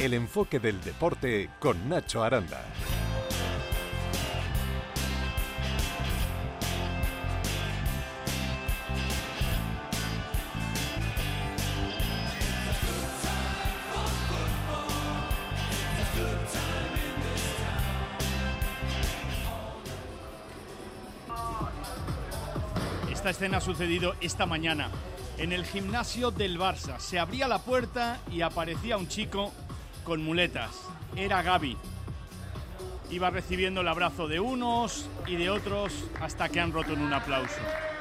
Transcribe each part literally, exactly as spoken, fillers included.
el enfoque del deporte con Nacho Aranda. Esta escena ha sucedido esta mañana en el gimnasio del Barça. Se abría la puerta y aparecía un chico con muletas. Era Gavi. Iba recibiendo el abrazo de unos y de otros hasta que han roto en un aplauso.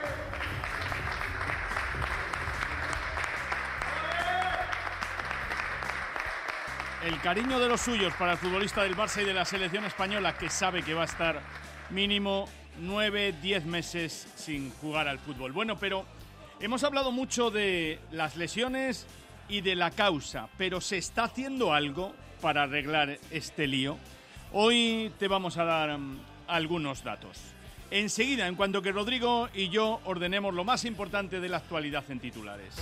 El cariño de los suyos para el futbolista del Barça y de la selección española, que sabe que va a estar mínimo nueve, diez meses sin jugar al fútbol. Bueno, pero hemos hablado mucho de las lesiones y de la causa, pero ¿se está haciendo algo para arreglar este lío? Hoy te vamos a dar um, algunos datos. Enseguida, en cuanto que Rodrigo y yo ordenemos lo más importante de la actualidad en titulares.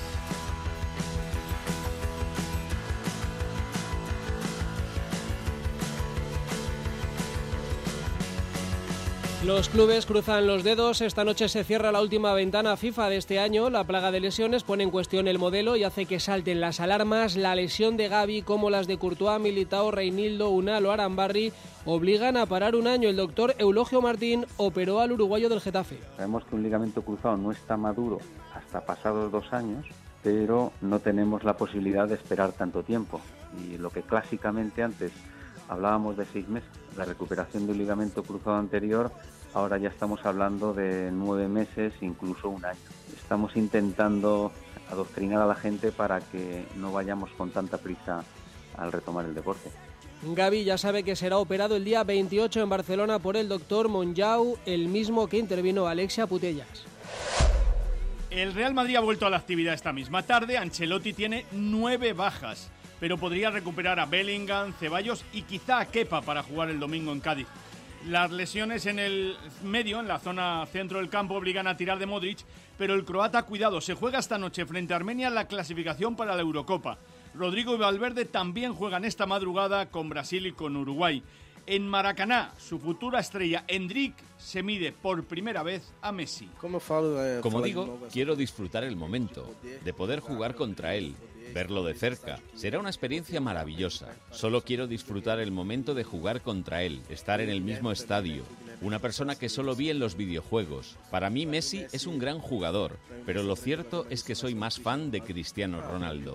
Los clubes cruzan los dedos. Esta noche se cierra la última ventana FIFA de este año. La plaga de lesiones pone en cuestión el modelo y hace que salten las alarmas. La lesión de Gavi, como las de Courtois, Militao, Reinildo, Unal o Arambarri, obligan a parar un año. El doctor Eulogio Martín operó al uruguayo del Getafe. Sabemos que un ligamento cruzado no está maduro hasta pasados dos años, pero no tenemos la posibilidad de esperar tanto tiempo. Y lo que clásicamente antes hablábamos de seis meses, la recuperación de un ligamento cruzado anterior, ahora ya estamos hablando de nueve meses, incluso un año. Estamos intentando adoctrinar a la gente para que no vayamos con tanta prisa al retomar el deporte. Gavi ya sabe que será operado el día veintiocho en Barcelona por el doctor Monjau, el mismo que intervino Alexia Putellas. El Real Madrid ha vuelto a la actividad esta misma tarde. Ancelotti tiene nueve bajas, pero podría recuperar a Bellingham, Ceballos y quizá a Kepa para jugar el domingo en Cádiz. Las lesiones en el medio, en la zona centro del campo, obligan a tirar de Modric, pero el croata, cuidado, se juega esta noche frente a Armenia la clasificación para la Eurocopa. Rodrigo y Valverde también juegan esta madrugada con Brasil y con Uruguay. En Maracaná, su futura estrella, Endrick, se mide por primera vez a Messi. Como digo, quiero disfrutar el momento, de poder jugar contra él, verlo de cerca. Será una experiencia maravillosa. Solo quiero disfrutar el momento de jugar contra él, estar en el mismo estadio. Una persona que solo vi en los videojuegos. Para mí Messi es un gran jugador, pero lo cierto es que soy más fan de Cristiano Ronaldo.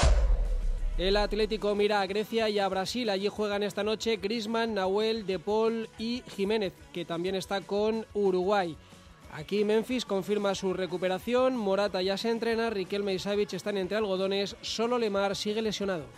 El Atlético mira a Grecia y a Brasil. Allí juegan esta noche Griezmann, Nahuel, De Paul y Jiménez, que también está con Uruguay. Aquí Memphis confirma su recuperación, Morata ya se entrena, Riquelme y Savic están entre algodones, solo Lemar sigue lesionado.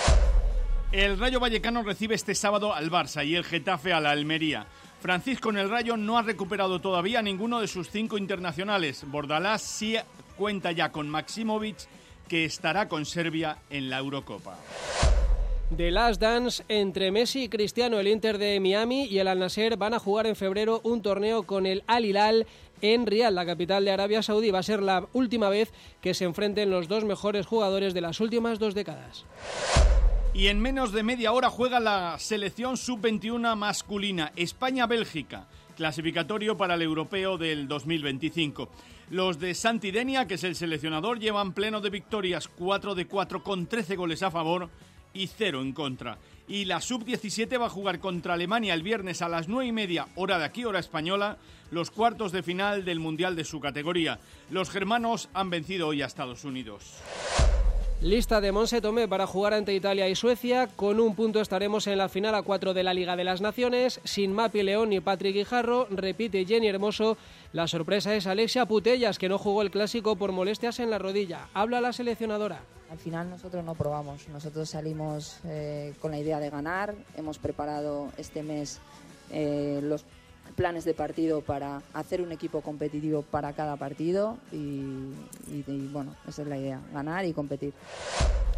El Rayo Vallecano recibe este sábado al Barça y el Getafe a la Almería. Francisco en el Rayo no ha recuperado todavía ninguno de sus cinco internacionales. Bordalás sí cuenta ya con Maximovic, que estará con Serbia en la Eurocopa. The Last Dance entre Messi y Cristiano. El Inter de Miami y el Al-Nassr van a jugar en febrero un torneo con el Al-Hilal en Riad, la capital de Arabia Saudí. Va a ser la última vez que se enfrenten los dos mejores jugadores de las últimas dos décadas. Y en menos de media hora juega la selección sub veintiuno masculina, España-Bélgica, clasificatorio para el europeo del dos mil veinticinco. Los de Santi Denia, que es el seleccionador, llevan pleno de victorias, cuatro de cuatro con trece goles a favor y cero en contra. Y la sub diecisiete va a jugar contra Alemania el viernes a las nueve y media, hora de aquí, hora española, los cuartos de final del Mundial de su categoría. Los germanos han vencido hoy a Estados Unidos. Lista de Monse Tomé para jugar ante Italia y Suecia. Con un punto estaremos en la final a cuatro de la Liga de las Naciones. Sin Mapi León ni Patrick Guijarro, repite Jenny Hermoso. La sorpresa es Alexia Putellas, que no jugó el clásico por molestias en la rodilla. Habla la seleccionadora. Al final nosotros no probamos, nosotros salimos eh, con la idea de ganar. Hemos preparado este mes eh, los planes de partido para hacer un equipo competitivo para cada partido y, y, y bueno, esa es la idea, ganar y competir.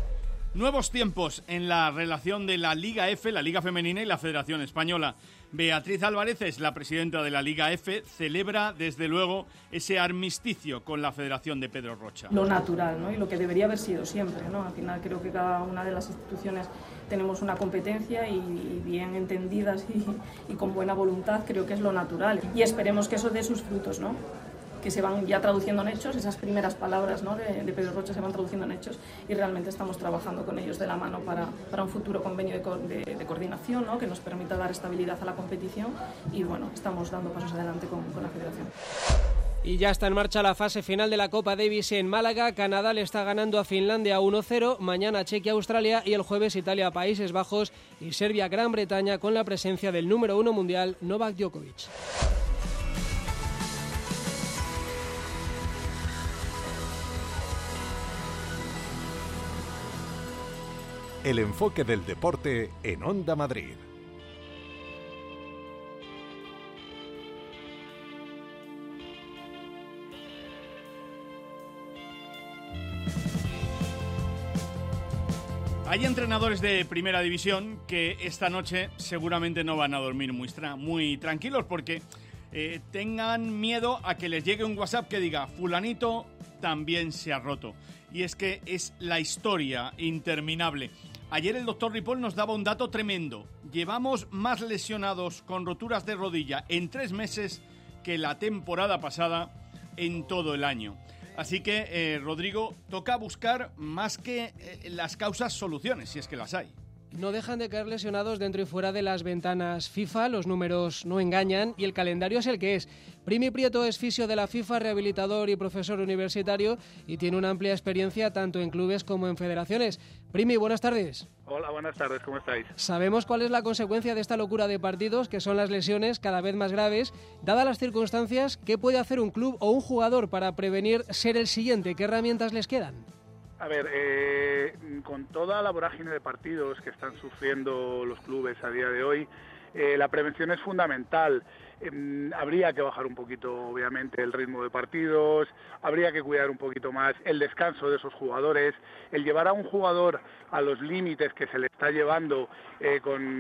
Nuevos tiempos en la relación de la Liga F, la Liga Femenina y la Federación Española. Beatriz Álvarez es la presidenta de la Liga F, celebra desde luego ese armisticio con la Federación de Pedro Rocha. Lo natural, ¿no? Y lo que debería haber sido siempre, ¿no? Al final creo que cada una de las instituciones tenemos una competencia y, y bien entendidas y, y con buena voluntad creo que es lo natural. Y esperemos que eso dé sus frutos, ¿no? Que se van ya traduciendo en hechos, esas primeras palabras, ¿no?, de, de Pedro Rocha se van traduciendo en hechos y realmente estamos trabajando con ellos de la mano para, para un futuro convenio de, co de, de coordinación, ¿no?, que nos permita dar estabilidad a la competición y bueno, estamos dando pasos adelante con, con la federación. Y ya está en marcha la fase final de la Copa Davis en Málaga. Canadá le está ganando a Finlandia uno cero, mañana Chequia-Australia y el jueves Italia-Países Bajos y Serbia-Gran Bretaña con la presencia del número uno mundial Novak Djokovic. El enfoque del deporte en Onda Madrid. Hay entrenadores de primera división que esta noche seguramente no van a dormir muy, muy tranquilos porque eh, tengan miedo a que les llegue un WhatsApp que diga fulanito también se ha roto. Y es que es la historia interminable. Ayer el doctor Ripoll nos daba un dato tremendo. Llevamos más lesionados con roturas de rodilla en tres meses que la temporada pasada en todo el año. Así que, eh, Rodrigo, toca buscar más que eh, las causas soluciones, si es que las hay. No dejan de caer lesionados dentro y fuera de las ventanas FIFA, los números no engañan y el calendario es el que es. Primi Prieto es fisio de la FIFA, rehabilitador y profesor universitario y tiene una amplia experiencia tanto en clubes como en federaciones. Primi, buenas tardes. Hola, buenas tardes, ¿cómo estáis? Sabemos cuál es la consecuencia de esta locura de partidos, que son las lesiones cada vez más graves. Dadas las circunstancias, ¿qué puede hacer un club o un jugador para prevenir ser el siguiente? ¿Qué herramientas les quedan? A ver, eh, con toda la vorágine de partidos que están sufriendo los clubes a día de hoy, eh, la prevención es fundamental. Eh, habría que bajar un poquito, obviamente, el ritmo de partidos, habría que cuidar un poquito más el descanso de esos jugadores, el llevar a un jugador a los límites que se le está llevando eh,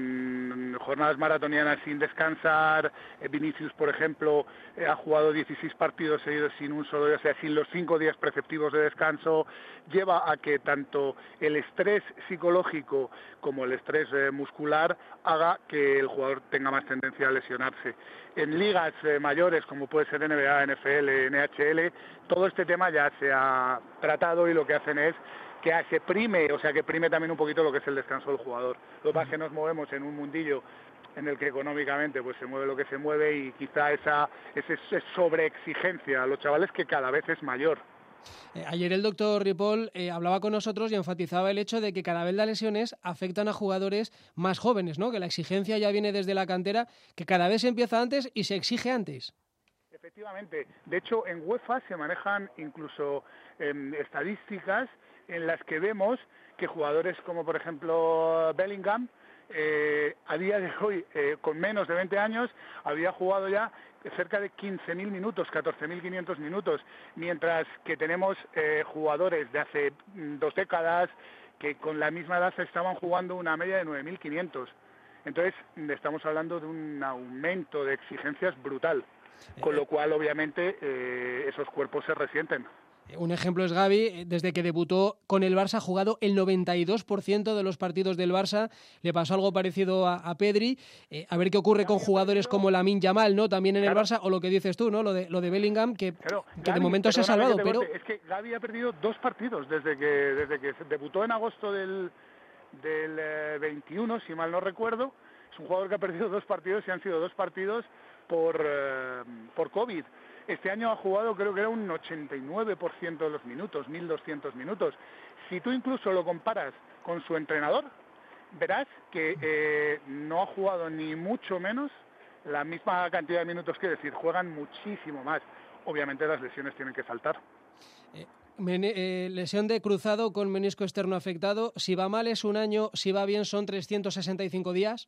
con jornadas maratonianas sin descansar. eh, Vinicius, por ejemplo, eh, ha jugado dieciséis partidos seguidos sin un solo día, o sea, sin los cinco días preceptivos de descanso, lleva a que tanto el estrés psicológico como el estrés eh, muscular haga que el jugador tenga más tendencia a lesionarse. En ligas eh, mayores como puede ser N B A, N F L, N H L, todo este tema ya se ha tratado y lo que hacen es que se prime, o sea que prime también un poquito lo que es el descanso del jugador. Lo que pasa es que nos movemos en un mundillo en el que económicamente pues se mueve lo que se mueve y quizá esa, esa sobreexigencia a los chavales que cada vez es mayor. Eh, ayer el doctor Ripoll eh, hablaba con nosotros y enfatizaba el hecho de que cada vez las lesiones afectan a jugadores más jóvenes, ¿no? Que la exigencia ya viene desde la cantera, que cada vez se empieza antes y se exige antes. Efectivamente. De hecho, en UEFA se manejan incluso eh, estadísticas en las que vemos que jugadores como, por ejemplo, Bellingham, eh, a día de hoy, eh, con menos de veinte años, había jugado ya cerca de quince mil minutos, catorce mil quinientos minutos, mientras que tenemos eh, jugadores de hace dos décadas que con la misma edad estaban jugando una media de nueve mil quinientos. Entonces, estamos hablando de un aumento de exigencias brutal, con lo cual, obviamente, eh, esos cuerpos se resienten. Un ejemplo es Gavi, desde que debutó con el Barça ha jugado el noventa y dos por ciento de los partidos del Barça, le pasó algo parecido a, a Pedri, eh, a ver qué ocurre con jugadores como Lamine Yamal, ¿no? También en el Barça, o lo que dices tú, ¿no? Lo de, lo de Bellingham, que, claro, que Gavi, de momento se ha salvado, que pero... Corte. Es que Gavi ha perdido dos partidos desde que, desde que debutó en agosto del, del eh, veintiuno, si mal no recuerdo. Es un jugador que ha perdido dos partidos y han sido dos partidos por, eh, por COVID. Este año ha jugado, creo que era un ochenta y nueve por ciento de los minutos, mil doscientos minutos. Si tú incluso lo comparas con su entrenador, verás que eh, no ha jugado ni mucho menos la misma cantidad de minutos, que decir, juegan muchísimo más. Obviamente las lesiones tienen que saltar. Eh, mene, eh, lesión de cruzado con menisco externo afectado. Si va mal es un año, si va bien son trescientos sesenta y cinco días.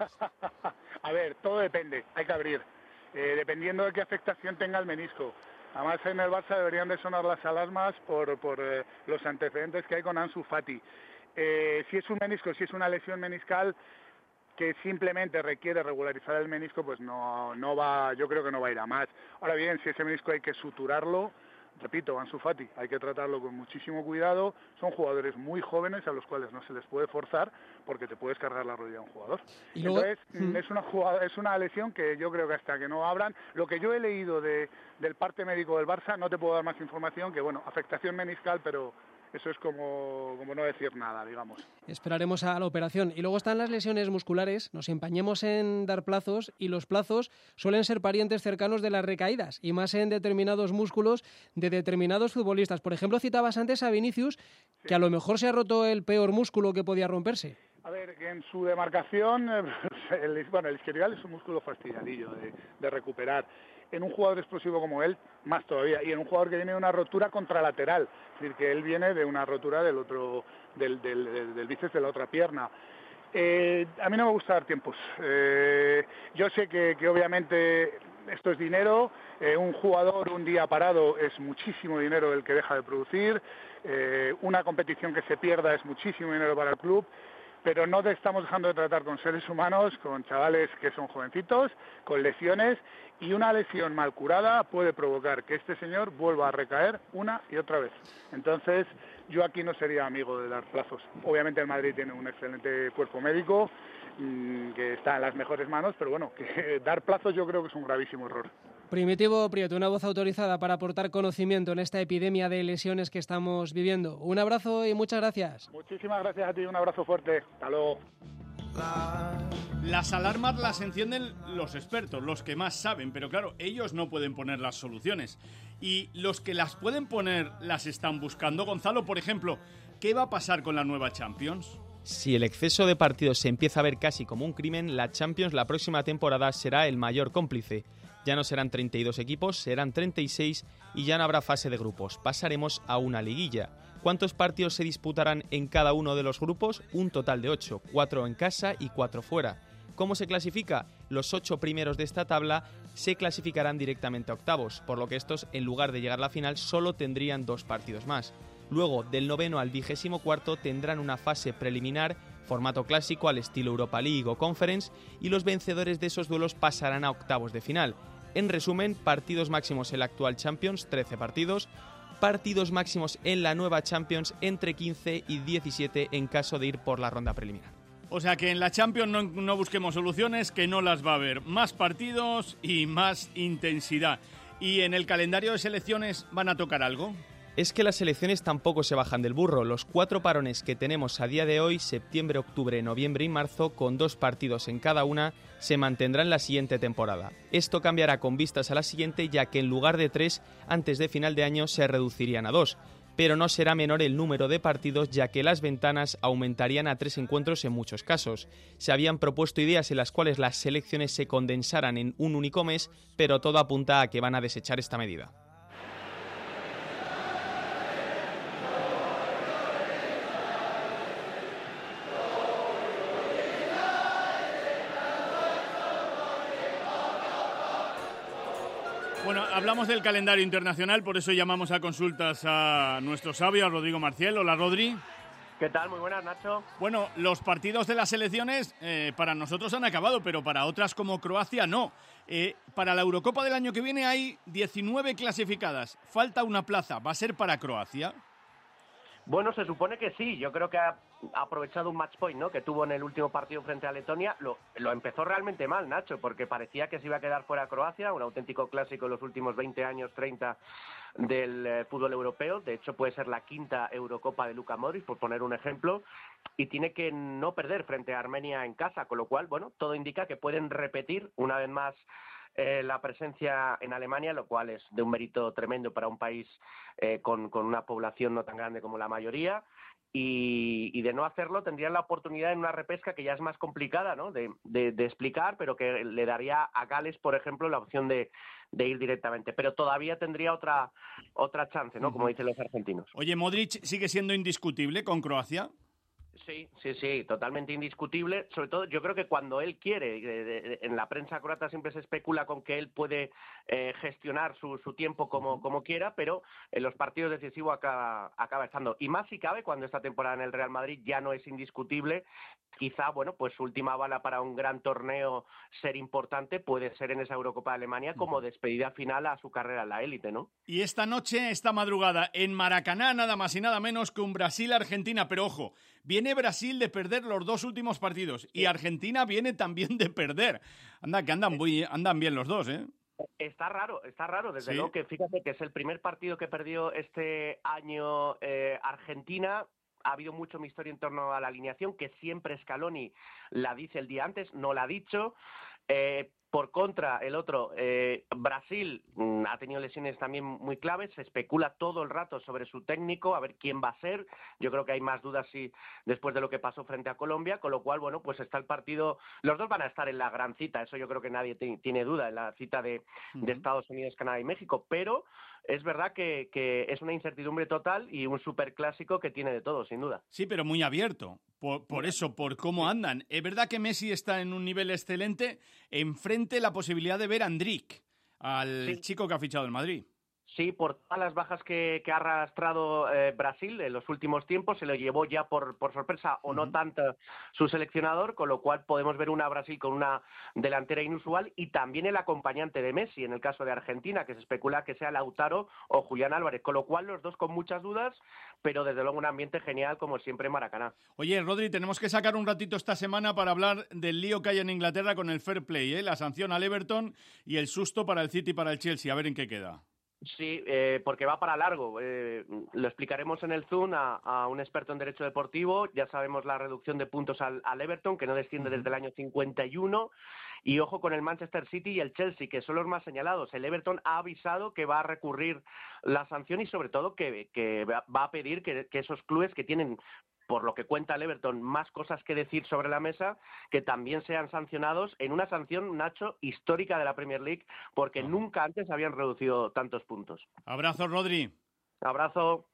A ver, todo depende, hay que abrir. Eh, dependiendo de qué afectación tenga el menisco. Además en el Barça deberían de sonar las alarmas por, por eh, los antecedentes que hay con Ansu Fati. Eh, si es un menisco, si es una lesión meniscal que simplemente requiere regularizar el menisco, pues no, no va, yo creo que no va a ir a más. Ahora bien, si ese menisco hay que suturarlo, repito, Ansu Fati, hay que tratarlo con muchísimo cuidado. Son jugadores muy jóvenes a los cuales no se les puede forzar porque te puedes cargar la rodilla a un jugador. Y luego, Entonces, ¿hmm? es una jugada, es una lesión que yo creo que hasta que no abran, lo que yo he leído de, del parte médico del Barça, no te puedo dar más información que, bueno, afectación meniscal, pero eso es como, como no decir nada, digamos. Esperaremos a la operación. Y luego están las lesiones musculares. Nos empañemos en dar plazos y los plazos suelen ser parientes cercanos de las recaídas y más en determinados músculos de determinados futbolistas. Por ejemplo, citabas antes a Vinicius, sí, que a lo mejor se ha roto el peor músculo que podía romperse. A ver, que en su demarcación, el, bueno, el isquiotibial es un músculo fastidiadillo de, de recuperar. En un jugador explosivo como él, más todavía, y en un jugador que viene de una rotura contralateral, es decir, que él viene de una rotura del otro, del, del, del, del bíceps de la otra pierna. Eh, a mí no me gusta dar tiempos. Eh, yo sé que, que obviamente esto es dinero, eh, un jugador un día parado es muchísimo dinero el que deja de producir, eh, una competición que se pierda es muchísimo dinero para el club, pero no te estamos dejando de tratar con seres humanos, con chavales que son jovencitos, con lesiones, y una lesión mal curada puede provocar que este señor vuelva a recaer una y otra vez. Entonces, yo aquí no sería amigo de dar plazos. Obviamente el Madrid tiene un excelente cuerpo médico, mmm, que está en las mejores manos, pero bueno, que dar plazos yo creo que es un gravísimo error. Primitivo Prieto, una voz autorizada para aportar conocimiento en esta epidemia de lesiones que estamos viviendo. Un abrazo y muchas gracias. Muchísimas gracias a ti, un abrazo fuerte. Hasta luego. Las alarmas las encienden los expertos, los que más saben, pero claro, ellos no pueden poner las soluciones. Y los que las pueden poner las están buscando. Gonzalo, por ejemplo, ¿qué va a pasar con la nueva Champions? Si el exceso de partidos se empieza a ver casi como un crimen, la Champions la próxima temporada será el mayor cómplice. Ya no serán treinta y dos equipos, serán treinta y seis y ya no habrá fase de grupos. Pasaremos a una liguilla. ¿Cuántos partidos se disputarán en cada uno de los grupos? Un total de ocho, cuatro en casa y cuatro fuera. ¿Cómo se clasifica? Los ocho primeros de esta tabla se clasificarán directamente a octavos, por lo que estos, en lugar de llegar a la final, solo tendrían dos partidos más. Luego, del noveno al vigésimo cuarto, tendrán una fase preliminar, formato clásico al estilo Europa League o Conference, y los vencedores de esos duelos pasarán a octavos de final. En resumen, partidos máximos en la actual Champions, trece partidos, partidos máximos en la nueva Champions, entre quince y diecisiete en caso de ir por la ronda preliminar. O sea que en la Champions no, no busquemos soluciones, que no las va a haber. Más partidos y más intensidad. ¿Y en el calendario de selecciones van a tocar algo? Es que las selecciones tampoco se bajan del burro. Los cuatro parones que tenemos a día de hoy, septiembre, octubre, noviembre y marzo, con dos partidos en cada una, se mantendrán la siguiente temporada. Esto cambiará con vistas a la siguiente, ya que en lugar de tres, antes de final de año se reducirían a dos. Pero no será menor el número de partidos, ya que las ventanas aumentarían a tres encuentros en muchos casos. Se habían propuesto ideas en las cuales las selecciones se condensaran en un único mes, pero todo apunta a que van a desechar esta medida. Bueno, hablamos del calendario internacional, por eso llamamos a consultas a nuestro sabio, a Rodrigo Marciel. Hola, Rodri. ¿Qué tal? Muy buenas, Nacho. Bueno, los partidos de las selecciones eh, para nosotros han acabado, pero para otras como Croacia no. Eh, para la Eurocopa del año que viene hay diecinueve clasificadas. Falta una plaza. ¿Va a ser para Croacia? Bueno, se supone que sí. Yo creo que ha aprovechado un match point, ¿no?, que tuvo en el último partido frente a Letonia. Lo, lo empezó realmente mal, Nacho, porque parecía que se iba a quedar fuera Croacia, un auténtico clásico en los últimos veinte años, treinta del eh, fútbol europeo. De hecho, puede ser la quinta Eurocopa de Luka Modric, por poner un ejemplo, y tiene que no perder frente a Armenia en casa, con lo cual, bueno, todo indica que pueden repetir una vez más Eh, la presencia en Alemania, lo cual es de un mérito tremendo para un país eh, con, con una población no tan grande como la mayoría, y, y de no hacerlo tendrían la oportunidad en una repesca que ya es más complicada, ¿no?, de, de, de explicar, pero que le daría a Gales, por ejemplo, la opción de, de ir directamente, pero todavía tendría otra, otra chance, ¿no?, como dicen los argentinos. Oye, ¿Modric sigue siendo indiscutible con Croacia? Sí, sí, sí, totalmente indiscutible. Sobre todo, yo creo que cuando él quiere, en la prensa croata siempre se especula con que él puede eh, gestionar su, su tiempo como, como quiera, pero en los partidos decisivos acaba, acaba estando. Y más si cabe, cuando esta temporada en el Real Madrid ya no es indiscutible, quizá, bueno, pues su última bala para un gran torneo ser importante puede ser en esa Eurocopa de Alemania como despedida final a su carrera en la élite, ¿no? Y esta noche, esta madrugada, en Maracaná, nada más y nada menos que un Brasil-Argentina. Pero ojo, viene Brasil de perder los dos últimos partidos y Argentina viene también de perder. Anda, que andan, muy, andan bien los dos, ¿eh? Está raro, está raro, desde Sí. luego que fíjate que es el primer partido que perdió este año eh, Argentina. Ha habido mucho misterio en torno a la alineación, que siempre Scaloni la dice el día antes, no la ha dicho. Eh, por contra, el otro, eh, Brasil mmm, ha tenido lesiones también muy claves, se especula todo el rato sobre su técnico, a ver quién va a ser. Yo creo que hay más dudas si, después de lo que pasó frente a Colombia, con lo cual, bueno, pues está el partido, los dos van a estar en la gran cita, eso yo creo que nadie te, tiene duda, en la cita de, uh-huh. de Estados Unidos, Canadá y México, pero es verdad que, que es una incertidumbre total y un superclásico que tiene de todo, sin duda. Sí, pero muy abierto. Por, por eso, por cómo andan. Es verdad que Messi está en un nivel excelente. Enfrente la posibilidad de ver a Endrick, al sí. chico que ha fichado en Madrid. Sí, por todas las bajas que, que ha arrastrado eh, Brasil en los últimos tiempos, se lo llevó ya por, por sorpresa o uh-huh. no tanto su seleccionador, con lo cual podemos ver una Brasil con una delantera inusual y también el acompañante de Messi, en el caso de Argentina, que se especula que sea Lautaro o Julián Álvarez, con lo cual los dos con muchas dudas, pero desde luego un ambiente genial como siempre en Maracaná. Oye, Rodri, tenemos que sacar un ratito esta semana para hablar del lío que hay en Inglaterra con el fair play, ¿eh? La sanción al Everton y el susto para el City y para el Chelsea, a ver en qué queda. Sí, eh, porque va para largo. Eh, lo explicaremos en el Zoom a, a un experto en Derecho Deportivo. Ya sabemos la reducción de puntos al, al Everton, que no desciende uh-huh. desde el año cincuenta y uno. Y ojo con el Manchester City y el Chelsea, que son los más señalados. El Everton ha avisado que va a recurrir la sanción y sobre todo que, que va a pedir que, que esos clubes que tienen, por lo que cuenta el Everton, más cosas que decir sobre la mesa, que también sean sancionados en una sanción, Nacho, histórica de la Premier League, porque oh. nunca antes habían reducido tantos puntos. Abrazo, Rodri. Abrazo.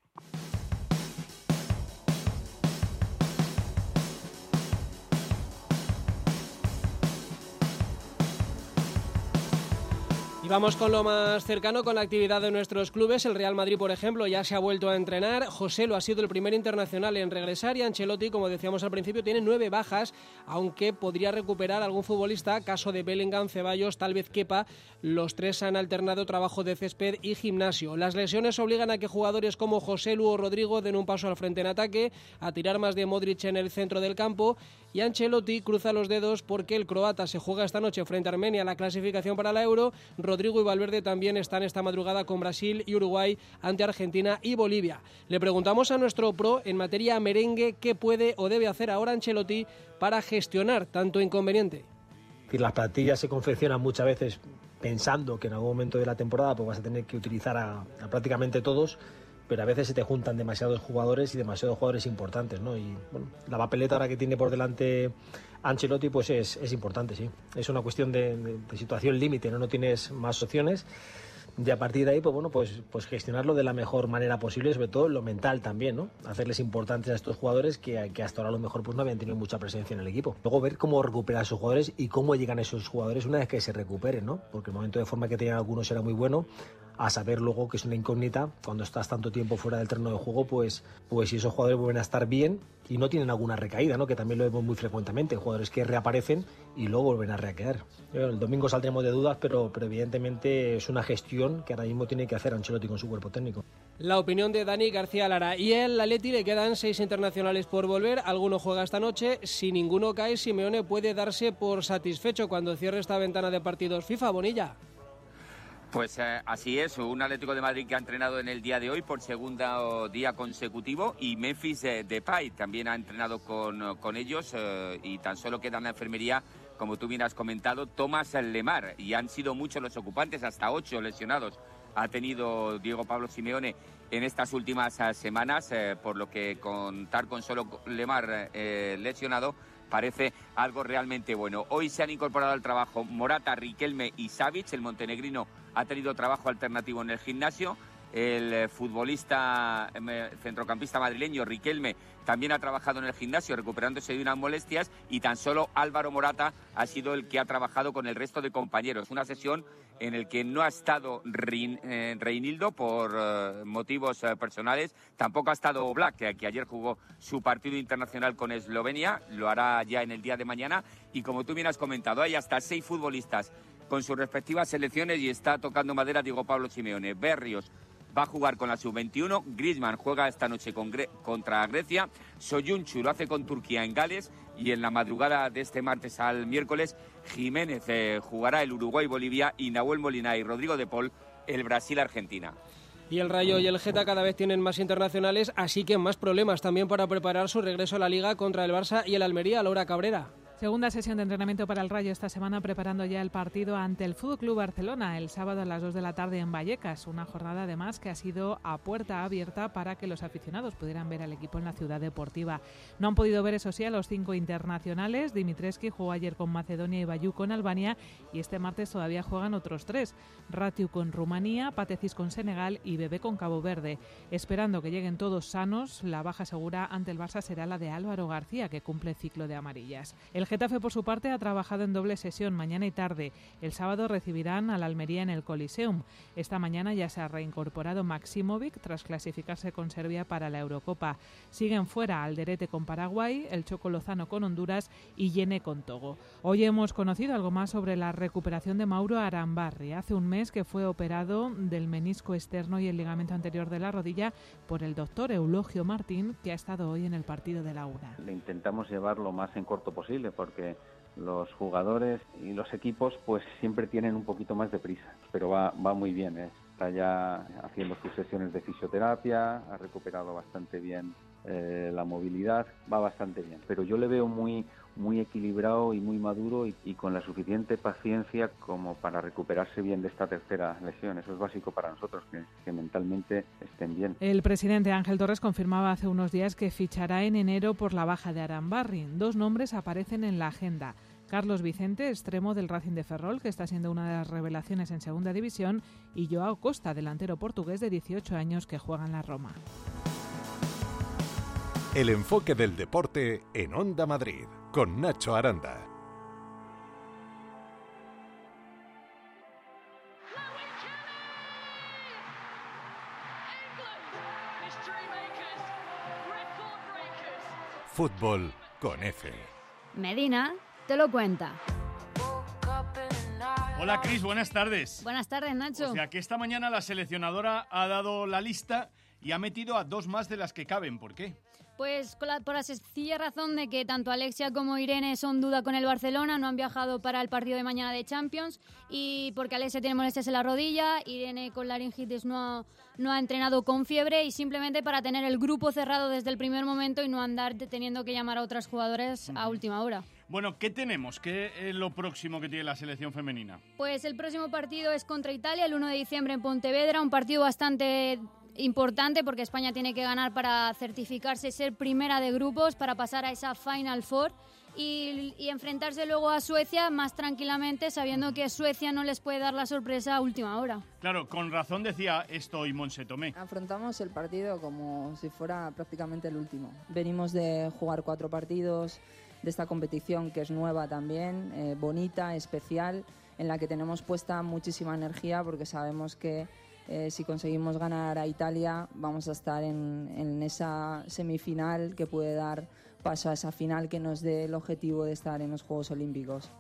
Y vamos con lo más cercano, con la actividad de nuestros clubes. El Real Madrid, por ejemplo, ya se ha vuelto a entrenar. Joselu ha sido el primer internacional en regresar y Ancelotti, como decíamos al principio, tiene nueve bajas, aunque podría recuperar algún futbolista, caso de Bellingham, Ceballos, tal vez Kepa. Los tres han alternado trabajo de césped y gimnasio. Las lesiones obligan a que jugadores como Joselu o Rodrigo den un paso al frente en ataque, a tirar más de Modric en el centro del campo, y Ancelotti cruza los dedos porque el croata se juega esta noche frente a Armenia la clasificación para la Euro. Rodrigo y Valverde también están esta madrugada con Brasil y Uruguay ante Argentina y Bolivia. Le preguntamos a nuestro pro en materia merengue qué puede o debe hacer ahora Ancelotti para gestionar tanto inconveniente. Las plantillas se confeccionan muchas veces pensando que en algún momento de la temporada pues vas a tener que utilizar a, a prácticamente todos, pero a veces se te juntan demasiados jugadores y demasiados jugadores importantes, ¿no? Y bueno, la papeleta ahora que tiene por delante Ancelotti pues es, es importante, sí. Es una cuestión de, de, de situación límite, ¿no? No tienes más opciones. Y a partir de ahí, pues bueno, pues, pues gestionarlo de la mejor manera posible, sobre todo lo mental también, ¿no? Hacerles importantes a estos jugadores que, que hasta ahora a lo mejor pues no habían tenido mucha presencia en el equipo. Luego ver cómo recuperar a esos jugadores y cómo llegan esos jugadores una vez que se recuperen, ¿no? Porque el momento de forma que tenían algunos era muy bueno, a saber luego que es una incógnita, cuando estás tanto tiempo fuera del terreno de juego, pues, pues si esos jugadores vuelven a estar bien y no tienen alguna recaída, ¿no? Que también lo vemos muy frecuentemente, jugadores que reaparecen y luego vuelven a recaer. El domingo saldremos de dudas, pero, pero evidentemente es una gestión que ahora mismo tiene que hacer Ancelotti con su cuerpo técnico. La opinión de Dani García Lara. Y el Atleti le quedan seis internacionales por volver, alguno juega esta noche, si ninguno cae, Simeone puede darse por satisfecho cuando cierre esta ventana de partidos FIFA. Bonilla. Pues eh, así es, un Atlético de Madrid que ha entrenado en el día de hoy por segundo día consecutivo y Memphis eh, Depay también ha entrenado con, con ellos eh, y tan solo queda en la enfermería, como tú bien has comentado, Thomas Lemar, y han sido muchos los ocupantes, hasta ocho lesionados ha tenido Diego Pablo Simeone en estas últimas uh, semanas, eh, por lo que contar con solo Lemar eh, lesionado parece algo realmente bueno. Hoy se han incorporado al trabajo Morata, Riquelme y Savic. El montenegrino ha tenido trabajo alternativo en el gimnasio el futbolista eh, centrocampista madrileño Riquelme también ha trabajado en el gimnasio recuperándose de unas molestias y tan solo Álvaro Morata ha sido el que ha trabajado con el resto de compañeros. Una sesión en el que no ha estado Rein, eh, Reinildo por eh, motivos eh, personales, tampoco ha estado Black, que, que ayer jugó su partido internacional con Eslovenia, lo hará ya en el día de mañana, y como tú bien has comentado, hay hasta seis futbolistas con sus respectivas selecciones y está tocando madera Diego Pablo Simeone. Berrios va a jugar con la sub veintiuno, Griezmann juega esta noche con Gre- contra Grecia, Soyuncu lo hace con Turquía en Gales, y en la madrugada de este martes al miércoles, Jiménez eh, jugará el Uruguay-Bolivia y Nahuel Molina y Rodrigo de Paul el Brasil-Argentina. Y el Rayo y el Geta cada vez tienen más internacionales, así que más problemas también para preparar su regreso a la Liga contra el Barça y el Almería. Laura Cabrera. Segunda sesión de entrenamiento para el Rayo esta semana, preparando ya el partido ante el F C Barcelona el sábado a las dos de la tarde en Vallecas. Una jornada además que ha sido a puerta abierta para que los aficionados pudieran ver al equipo en la ciudad deportiva. No han podido ver, eso sí, a los cinco internacionales. Dimitrescu jugó ayer con Macedonia y Bayú con Albania, y este martes todavía juegan otros tres. Ratiu con Rumanía, Patecis con Senegal y Bebé con Cabo Verde. Esperando que lleguen todos sanos, la baja segura ante el Barça será la de Álvaro García, que cumple ciclo de amarillas. El Getafe, por su parte, ha trabajado en doble sesión mañana y tarde. El sábado recibirán al Almería en el Coliseum. Esta mañana ya se ha reincorporado Maximovic tras clasificarse con Serbia para la Eurocopa. Siguen fuera Alderete con Paraguay, el Choco Lozano con Honduras y Yene con Togo. Hoy hemos conocido algo más sobre la recuperación de Mauro Arambarri. Hace un mes que fue operado del menisco externo y el ligamento anterior de la rodilla por el doctor Eulogio Martín, que ha estado hoy en el partido de la UNA. Le intentamos llevar lo más en corto posible, porque los jugadores y los equipos pues siempre tienen un poquito más de prisa, pero va, va muy bien, ¿eh? Está ya haciendo sus sesiones de fisioterapia, ha recuperado bastante bien eh, la movilidad, va bastante bien, pero yo le veo muy muy equilibrado y muy maduro y, y con la suficiente paciencia como para recuperarse bien de esta tercera lesión. Eso es básico para nosotros, que, que mentalmente estén bien. El presidente Ángel Torres confirmaba hace unos días que fichará en enero por la baja de Arambarri. Dos nombres aparecen en la agenda: Carlos Vicente, extremo del Racing de Ferrol, que está siendo una de las revelaciones en segunda división, y Joao Costa, delantero portugués de dieciocho años que juega en la Roma. El enfoque del deporte en Onda Madrid, con Nacho Aranda. Fútbol con F. Medina te lo cuenta. Hola Cris, buenas tardes. Buenas tardes, Nacho. O sea que esta mañana la seleccionadora ha dado la lista y ha metido a dos más de las que caben. ¿Por qué? Pues con la, por la sencilla razón de que tanto Alexia como Irene son duda con el Barcelona, no han viajado para el partido de mañana de Champions, y porque Alexia tiene molestias en la rodilla, Irene con laringitis no ha, no ha entrenado con fiebre, y simplemente para tener el grupo cerrado desde el primer momento y no andar teniendo que llamar a otras jugadoras a última hora. Bueno, ¿qué tenemos? ¿Qué es lo próximo que tiene la selección femenina? Pues el próximo partido es contra Italia, el uno de diciembre en Pontevedra, un partido bastante importante porque España tiene que ganar para certificarse ser primera de grupos, para pasar a esa Final Four y, y enfrentarse luego a Suecia más tranquilamente, sabiendo que Suecia no les puede dar la sorpresa a última hora. Claro, con razón decía esto y Montse Tomé. Afrontamos el partido como si fuera prácticamente el último. Venimos de jugar cuatro partidos de esta competición que es nueva también, eh, bonita, especial, en la que tenemos puesta muchísima energía porque sabemos que Eh, si conseguimos ganar a Italia, vamos a estar en, en esa semifinal que puede dar paso a esa final que nos dé el objetivo de estar en los Juegos Olímpicos.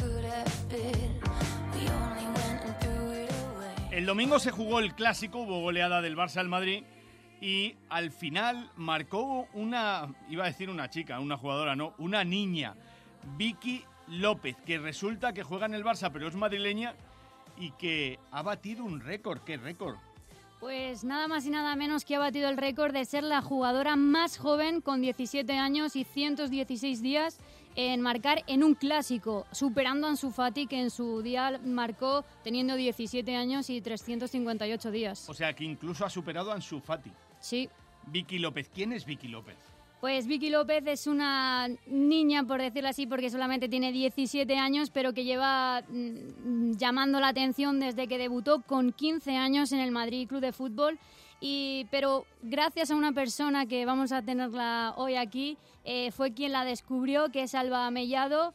El domingo se jugó el clásico, hubo goleada del Barça al Madrid y al final marcó una, iba a decir una chica, una jugadora, no, una niña, Vicky López, que resulta que juega en el Barça pero es madrileña y que ha batido un récord. ¿Qué récord? Pues nada más y nada menos que ha batido el récord de ser la jugadora más joven con diecisiete años y ciento dieciséis días en marcar en un clásico, superando a Ansu Fati, que en su día marcó teniendo diecisiete años y trescientos cincuenta y ocho días. O sea que incluso ha superado a Ansu Fati. Sí. Vicky López. ¿Quién es Vicky López? Pues Vicky López es una niña, por decirlo así, porque solamente tiene diecisiete años, pero que lleva mmm, llamando la atención desde que debutó con quince años en el Madrid Club de Fútbol. Y, pero gracias a una persona que vamos a tenerla hoy aquí, eh, fue quien la descubrió, que es Alba Mellado,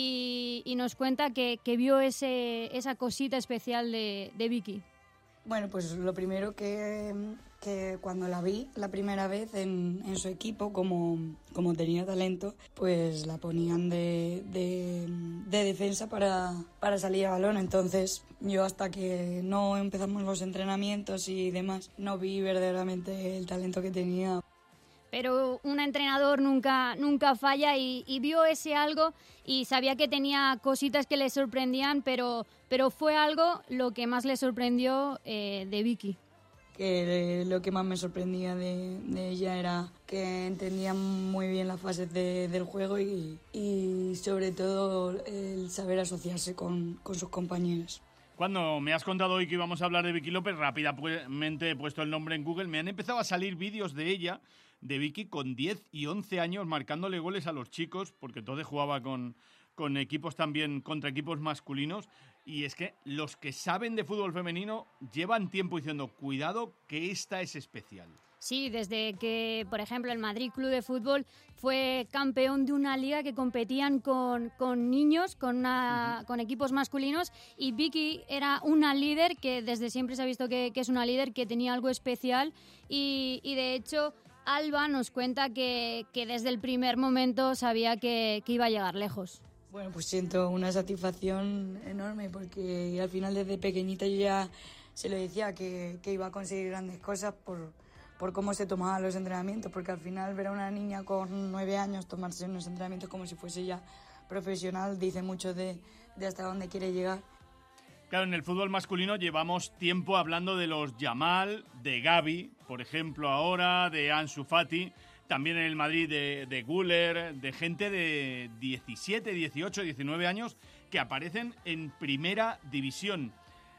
y, y nos cuenta que, que vio ese, esa cosita especial de, de Vicky. Bueno, pues lo primero que, que cuando la vi la primera vez en, en su equipo, como, como tenía talento, pues la ponían de, de, de defensa para, para salir a balón. Entonces yo, hasta que no empezamos los entrenamientos y demás, no vi verdaderamente el talento que tenía. Pero un entrenador nunca, nunca falla y, y vio ese algo y sabía que tenía cositas que le sorprendían, pero, pero fue algo lo que más le sorprendió eh, de Vicky. Que lo que más me sorprendía de, de ella era que entendía muy bien las fases de, del juego y, y sobre todo el saber asociarse con, con sus compañeros. Cuando me has contado hoy que íbamos a hablar de Vicky López, rápidamente he puesto el nombre en Google, me han empezado a salir vídeos de ella, de Vicky, con diez y once años, marcándole goles a los chicos, porque entonces jugaba con, con equipos también, contra equipos masculinos, y es que los que saben de fútbol femenino llevan tiempo diciendo, cuidado, que esta es especial. Sí, desde que, por ejemplo, el Madrid Club de Fútbol fue campeón de una liga que competían con, con niños, con, una, uh-huh. con equipos masculinos, y Vicky era una líder que desde siempre se ha visto que, que es una líder que tenía algo especial y, y de hecho Alba nos cuenta que, que desde el primer momento sabía que, que iba a llegar lejos. Bueno, pues siento una satisfacción enorme porque al final desde pequeñita yo ya se lo decía que, que iba a conseguir grandes cosas por... por cómo se tomaban los entrenamientos, porque al final ver a una niña con nueve años tomarse unos entrenamientos como si fuese ya profesional dice mucho de, de hasta dónde quiere llegar. Claro, en el fútbol masculino llevamos tiempo hablando de los Yamal, de Gavi, por ejemplo ahora, de Ansu Fati, también en el Madrid de, de Güler, de gente de diecisiete, dieciocho, diecinueve años que aparecen en primera división.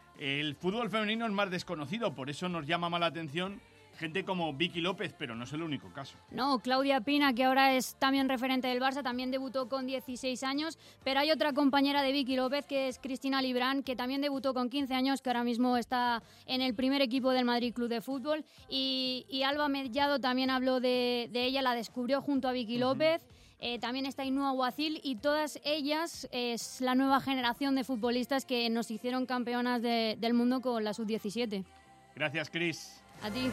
El fútbol femenino es más desconocido, por eso nos llama más la atención gente como Vicky López, pero no es el único caso. No, Claudia Pina, que ahora es también referente del Barça, también debutó con dieciséis años, pero hay otra compañera de Vicky López, que es Cristina Librán, que también debutó con quince años, que ahora mismo está en el primer equipo del Madrid Club de Fútbol, y, y Alba Mellado también habló de, de ella, la descubrió junto a Vicky uh-huh. López. Eh, también está Ainhoa Guacil, y todas ellas es la nueva generación de futbolistas que nos hicieron campeonas de, del mundo con la sub diecisiete. Gracias, Cris. A ti.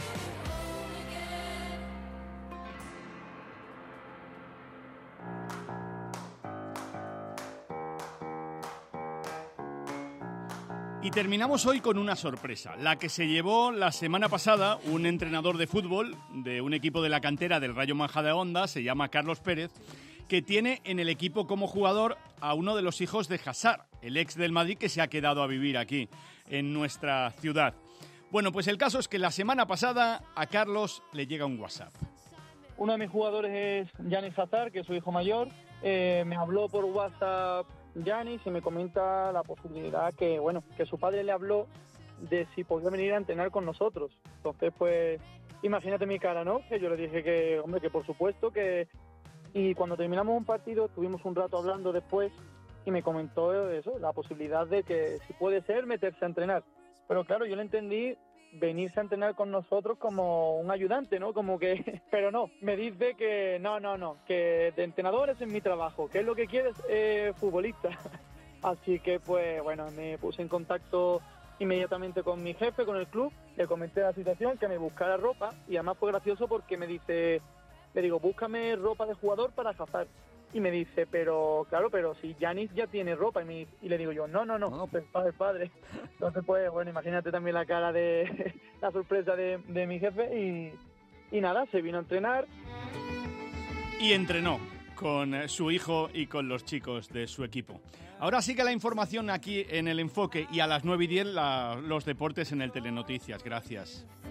Y terminamos hoy con una sorpresa, la que se llevó la semana pasada un entrenador de fútbol de un equipo de la cantera del Rayo Majadahonda, se llama Carlos Pérez, que tiene en el equipo como jugador a uno de los hijos de Hazard, el ex del Madrid que se ha quedado a vivir aquí, en nuestra ciudad. Bueno, pues el caso es que la semana pasada a Carlos le llega un WhatsApp. Uno de mis jugadores es Yanis Hazard, que es su hijo mayor. Eh, me habló por WhatsApp Yanis y me comenta la posibilidad que, bueno, que su padre le habló de si podía venir a entrenar con nosotros. Entonces, pues, imagínate mi cara, ¿no? Que yo le dije que, hombre, que por supuesto que... Y cuando terminamos un partido, tuvimos un rato hablando después y me comentó eso, la posibilidad de que, si puede ser, meterse a entrenar. Pero claro, yo le entendí venirse a entrenar con nosotros como un ayudante, ¿no? Como que... Pero no, me dice que no, no, no, que de entrenador es mi trabajo, que es lo que quieres, eh, futbolista. Así que, pues, bueno, me puse en contacto inmediatamente con mi jefe, con el club, le comenté la situación, que me buscara ropa, y además fue gracioso porque me dice, le digo, búscame ropa de jugador para Hazard. Y me dice, pero claro, pero si Yanis ya tiene ropa. Y, me, y le digo yo, no, no, no, no. Pues padre, padre. Entonces, pues, bueno, imagínate también la cara de la sorpresa de, de mi jefe. Y, y nada, se vino a entrenar. Y entrenó con su hijo y con los chicos de su equipo. Ahora sí que la información aquí en El Enfoque, y a las nueve y diez la, los deportes en el Telenoticias. Gracias.